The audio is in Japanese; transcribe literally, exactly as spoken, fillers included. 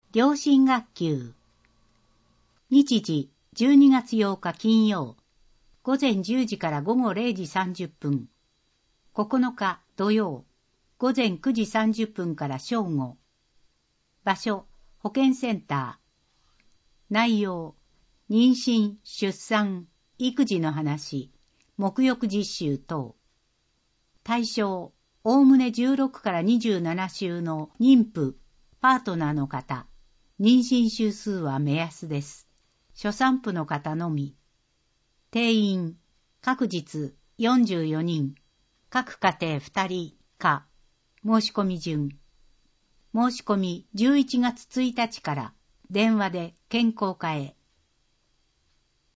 良心学級。日時じゅうにがつようか金曜、午前じゅうじから午後れいじさんじゅっぷん。ここのか土曜、午前くじさんじゅっぷんから正午。場所、保健センター。内容、妊娠、出産、育児の話、沐浴実習等。対象、おおむねじゅうろくからにじゅうななしゅうの妊婦、パートナーの方。妊娠週数は目安です。初産婦の方のみ。定員、各日よんじゅうよにん、各家庭ふたりか。申し込み順。申し込みじゅういちがつついたちから電話で健康課へ。